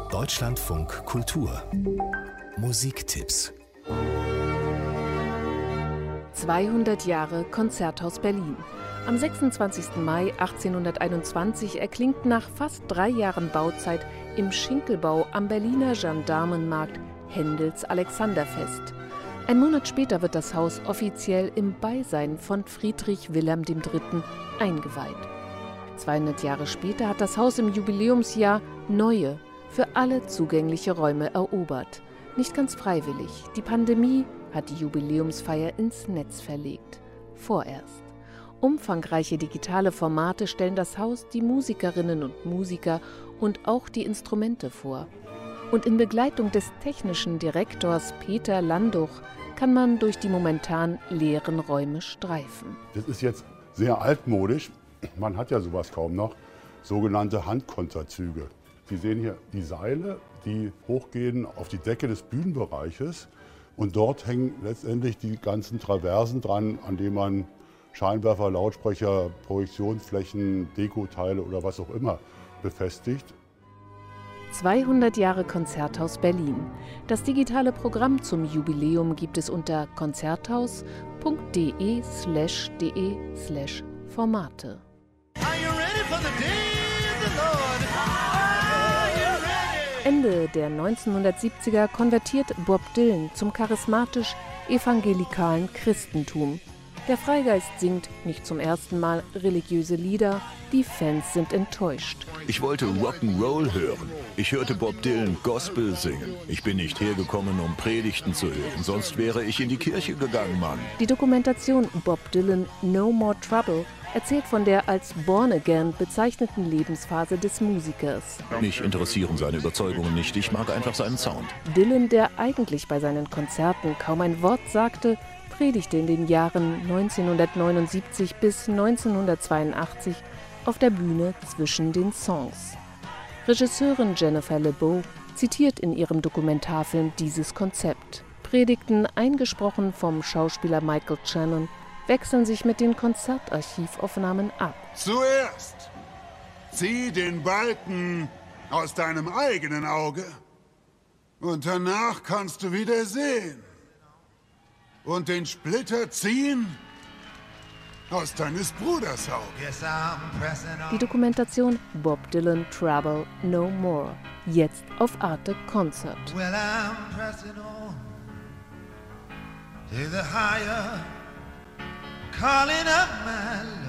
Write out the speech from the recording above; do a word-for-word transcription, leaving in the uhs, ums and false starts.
Deutschlandfunk Kultur Musiktipps. zweihundert Jahre Konzerthaus Berlin. Am sechsundzwanzigsten Mai achtzehnhunderteinundzwanzig erklingt nach fast drei Jahren Bauzeit im Schinkelbau am Berliner Gendarmenmarkt Händels Alexanderfest. Ein Monat später wird das Haus offiziell im Beisein von Friedrich Wilhelm der Dritte eingeweiht. zweihundert Jahre später hat das Haus im Jubiläumsjahr neue, für alle zugängliche Räume erobert. Nicht ganz freiwillig. Die Pandemie hat die Jubiläumsfeier ins Netz verlegt. Vorerst. Umfangreiche digitale Formate stellen das Haus die Musikerinnen und Musiker und auch die Instrumente vor. Und in Begleitung des technischen Direktors Peter Landuch kann man durch die momentan leeren Räume streifen. Das ist jetzt sehr altmodisch. Man hat ja sowas kaum noch. Sogenannte Handkonterzüge. Sie sehen hier die Seile, die hochgehen auf die Decke des Bühnenbereiches. Und dort hängen letztendlich die ganzen Traversen dran, an denen man Scheinwerfer, Lautsprecher, Projektionsflächen, Dekoteile oder was auch immer befestigt. zweihundert Jahre Konzerthaus Berlin. Das digitale Programm zum Jubiläum gibt es unter konzerthaus punkt de slash de slash Formate. Ende der neunzehnhundertsiebziger konvertiert Bob Dylan zum charismatisch-evangelikalen Christentum. Der Freigeist singt nicht zum ersten Mal religiöse Lieder, die Fans sind enttäuscht. Ich wollte Rock'n'Roll hören. Ich hörte Bob Dylan Gospel singen. Ich bin nicht hergekommen, um Predigten zu hören, sonst wäre ich in die Kirche gegangen, Mann. Die Dokumentation Bob Dylan No More Trouble erzählt von der als Born Again bezeichneten Lebensphase des Musikers. Mich interessieren seine Überzeugungen nicht, ich mag einfach seinen Sound. Dylan, der eigentlich bei seinen Konzerten kaum ein Wort sagte, predigte in den Jahren neunzehnhundertneunundsiebzig bis neunzehnhundertzweiundachtzig auf der Bühne zwischen den Songs. Regisseurin Jennifer LeBeau zitiert in ihrem Dokumentarfilm dieses Konzept. Predigten, eingesprochen vom Schauspieler Michael Shannon, wechseln sich mit den Konzertarchivaufnahmen ab. Zuerst zieh den Balken aus deinem eigenen Auge und danach kannst du wieder sehen. Und den Splitter ziehen aus deines Bruders Auge. Die Dokumentation Bob Dylan Trouble No More, jetzt auf Arte Concert. Well, I'm pressing on to the higher, calling up my love.